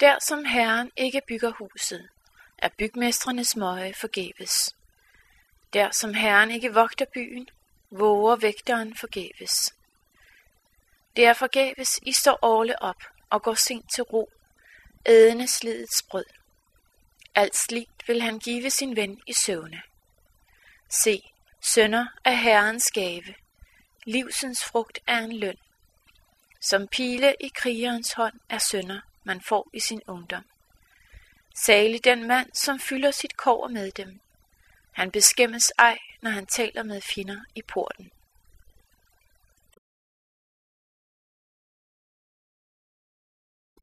Der som Herren ikke bygger huset, er bygmestrenes møje forgæves. Der som Herren ikke vogter byen, våger vægteren forgæves. Det er forgæves, I står årle op og går sent til ro, ædende slidets brød. Alt sligt vil han give sin ven i søvne. Se, sønner er Herrens gave, livsens frugt er en løn. Som pile i krigerens hånd er sønner, man får i sin ungdom. Salig den mand, som fylder sit kobber med dem. Han beskæmmes ej, når han taler med fjender i porten.